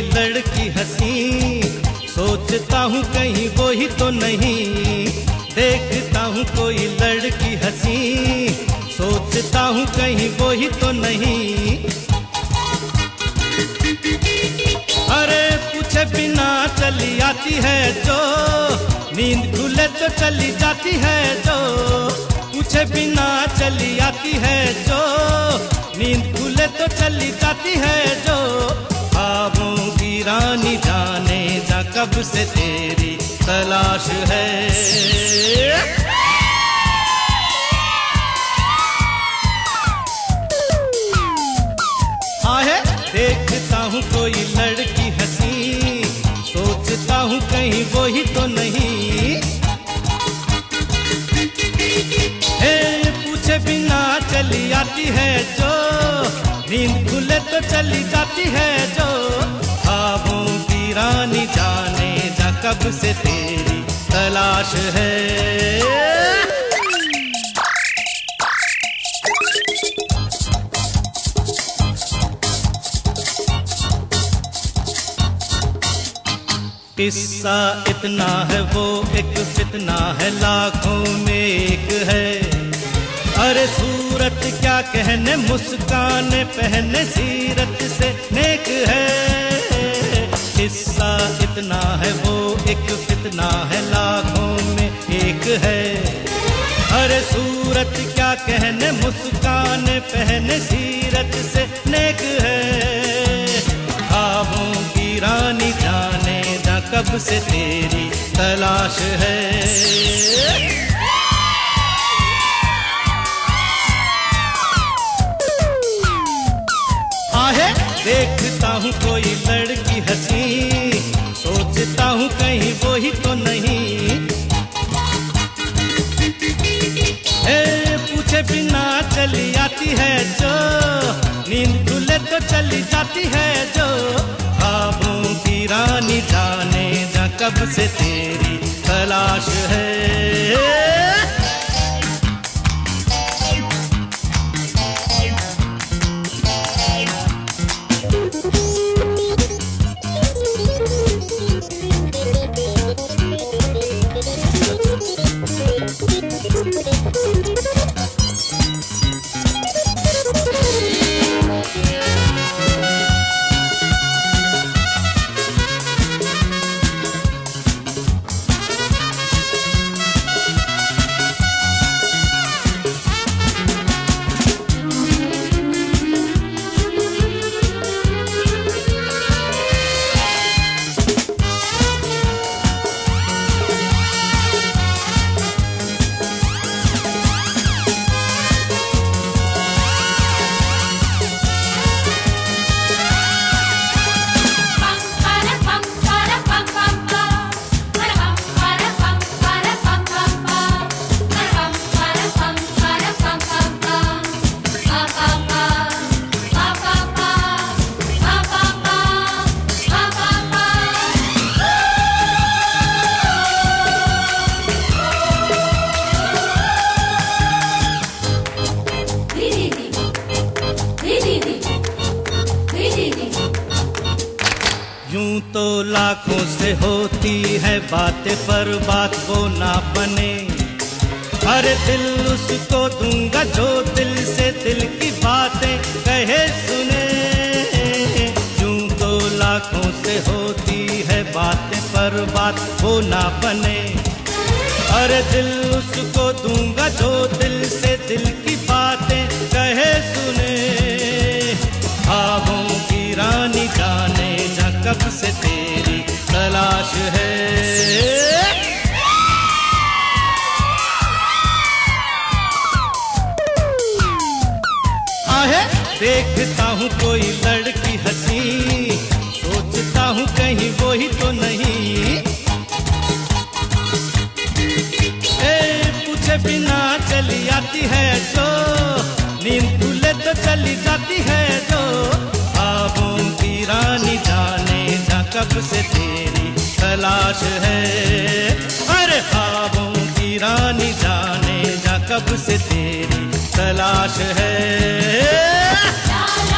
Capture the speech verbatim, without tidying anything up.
लड़की हंसी, सोचता हूँ कहीं वो ही तो नहीं। देखता हूँ कोई लड़की हंसी, सोचता हूँ कहीं वो ही तो नहीं। अरे पूछे बिना चली आती है जो, नींद खुले तो चली जाती है जो। पूछे बिना चली आती है जो, नींद खुले तो चली जाती है जो। ख्वाबों की रानी जाने जा कब से तेरी तलाश है। आहे देखता हूँ कोई लड़की हंसी, सोचता हूँ कहीं वो ही तो नहीं। हे पूछे बिना चली आती है जो, नींद खुले तो चली जाती है जो। ख्वाबों की रानी जाने जा कब से तेरी तलाश है। किस्सा इतना है वो एक फितना है, लाखों में एक है। अरे सूरत क्या कहने, मुस्कान पहने सीरत से नेक है। किस्सा इतना है वो एक फितना है, लाखों में एक है। अरे सूरत क्या कहने, मुस्कान पहने सीरत से नेक है। ख्वाबों की रानी जाने जा कब से तेरी तलाश है। आहे देखता हूँ कोई लड़की हंसी, सोचता हूँ कहीं वो ही तो नहीं। ए पूछे बिना चली आती है जो, नींद खुले तो चली जाती है जो। ख्वाबों की रानी जाने जा कब से तेरी तलाश है। यूं तो लाखों से होती है बातें, पर बात वो ना बने। अरे दिल उसको दूंगा जो दिल से दिल की बातें कहे सुने। यूं तो लाखों से होती है बातें, पर बात वो ना बने। अरे दिल उसको दूंगा जो दिल से दिल की बातें कहे सुने। ख्वाबों की रानी जाने जा कब से तेरी तलाश है। आहे देखता हूँ कोई लड़की हंसी, सोचता हूँ कहीं वो ही तो नहीं। ए पूछे बिना चली आती है जो, नींद खुले तो चली जाती है जो। ख्वाबों की रानी जाने जा कब से तेरी तलाश है। अरे ख्वाबों की रानी जाने जा कब से तेरी तलाश है।